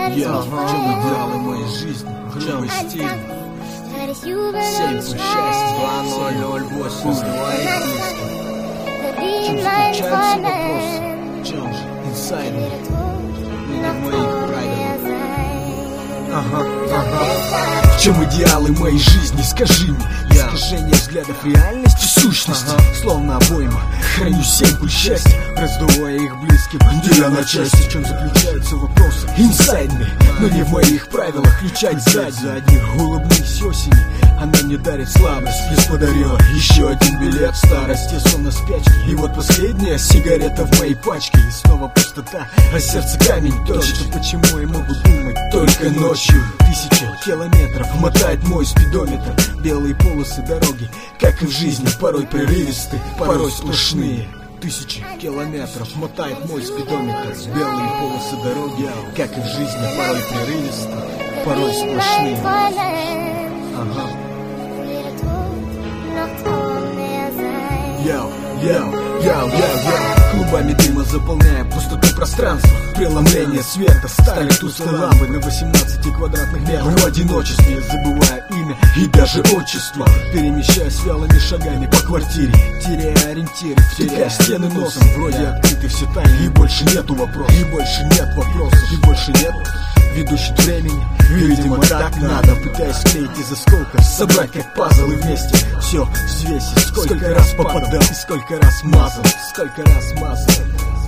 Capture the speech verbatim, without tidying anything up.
Я, в чем идеалы моей жизни, в чем стиль? Семь по счастью, два ноль ноль восемь, создавай близко. В чем заключаются вопросы? В чем же инсайды? Не в моих правилах. Ага, ага. В чем идеалы моей жизни, скажи мне. Искажение взглядов реальности, в сущности, ага. Словно обойма, храню семь пуль счастья, раздувая их близким, деля на части. В чем заключаются вопросы? Инсайдами, но не в моих правилах. Включать сзади, задних, улыбнись осени. Она мне дарит слабость, лишь подарила еще один билет в старости, сон на спячке. И вот последняя сигарета в моей пачке. И снова пустота, а сердце камень точит. Почему я могу думать только ночью? Тысячи километров мотает мой спидометр. Белые полосы дороги, как и в жизни, порой прерывисты, порой сплошные. Тысячи километров мотает мой спидометр. Белые полосы дороги, как и в жизни, порой прерывисты, порой сплошные. Ага. Яу, яу, яу, яу, яу. Клубами дыма заполняя пустоту пространства. Преломление света стали тусклой лампы на восемнадцати квадратных метрах. В одиночестве забывая имя и даже отчество, перемещаясь вялыми шагами по квартире, теряя ориентиры, втыкая стены носом. Вроде открыты все тайны, и больше нету вопросов, и больше нет вопросов, и больше нет ведущих времени. Видимо, так надо, пытаясь склеить из осколков, собрать как пазлы вместе. Все взвесить, сколько раз попадал и сколько раз мазал, сколько раз мазал.